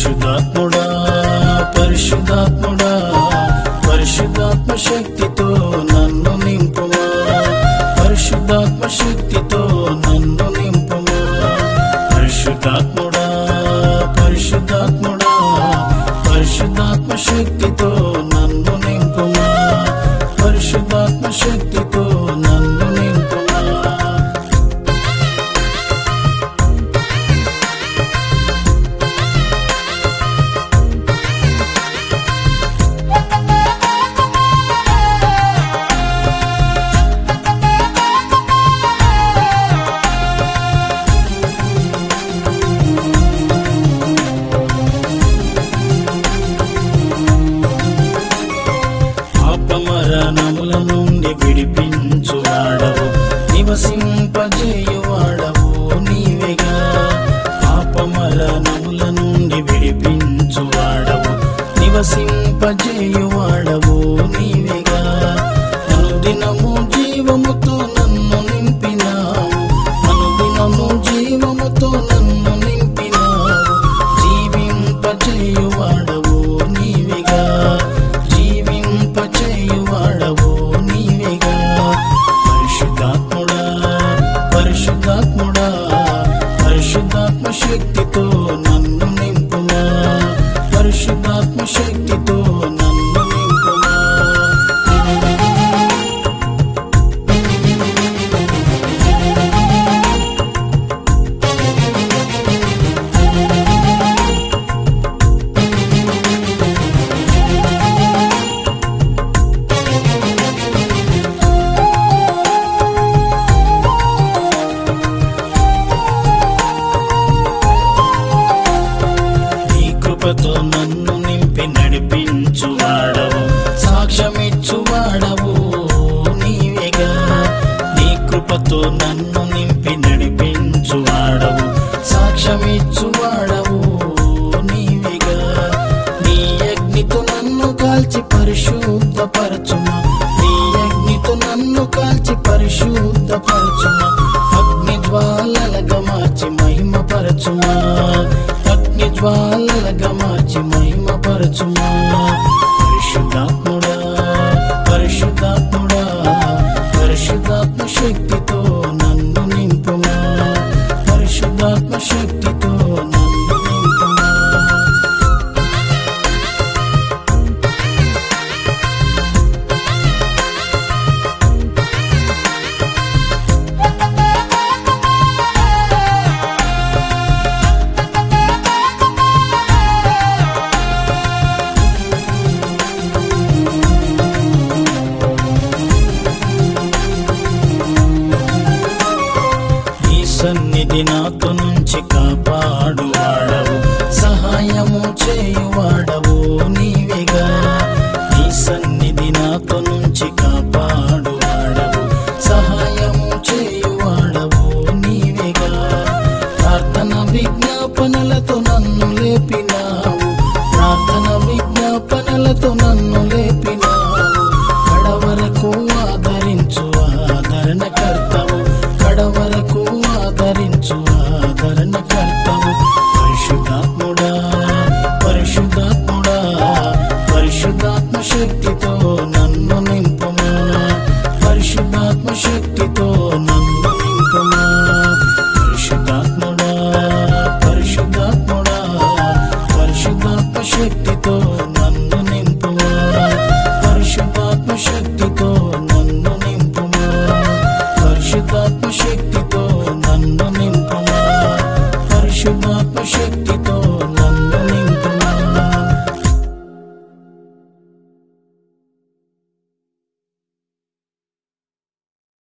పరిశుద్ధాత్ముడా పరిశుద్ధాత్ముడా పరిశుద్ధాత్మ శక్తితో నన్ను నింపుమా పరిశుద్ధాత్మ శక్తితో నన్ను నింపుమా పరిశుద్ధాత్ముడా పరిశుద్ధాత్ముడా పరిశుద్ధాత్మ శక్తితో నన్ను నింపుమా పరిశుద్ధాత్మ శక్తితో నన్ను నింపుమా మరణముల నుండి విడిపించువాడవు నివసింపజేయువాడవు నీవేగా పాప మరణముల నుండి విడిపించువాడవు నివసింపజేయువాడవు నీవేగా అనుదినము జీవముతో నన్ను నింపినావు అనుదినము జీవముతో నన్ను నింపినావు జీవింపజేయువాడవు నీవేగా జీవింపచేయువాడవు నీవేగా పరిశుద్ధాత్ముడా పరిశుద్ధాత్ముడా పరిశుద్ధాత్మ శక్తితో నన్ను నింపుమా పరిశుద్ధాత్మ శక్తితో నన్ను నింపుమా కృపతో నన్ను నింపి నడిపించువాడవు సాక్ష్యమిచ్చువాడవు నీవేగా నీ కృపతో నన్ను నింపి నడిపించువాడవు సాక్ష్యమిచ్చువాడవు నీవేగా నీ అగ్నితో నన్ను కాల్చి పరిశుద్ధపరచుమా నీ అగ్నితో నన్ను కాల్చి పరిశుద్ధపరచుమా అగ్ని జ్వాలలుగా మార్చి మహిమపరచుమా అగ్ని జ్వాలలుగా మార్చి మహిమపరచుమా పరిశుద్ధాత్ముడా పరిశుద్ధాత్ముడా పరిశుద్ధాత్మ శక్తితో నన్ను నింపుమా పరిశుద్ధాత్మ శక్తితో నన్ను నింపుమా సన్నిధి నాతో నుంచి కాపాడువాడవు సహాయము చేయువాడవు నీవేగా నీ సన్నిధి నాతో నుంచి కాపాడువాడవు సహాయము చేయువాడవు నీవేగా ప్రార్థన విజ్ఞాపనలతో నన్ను లేపినా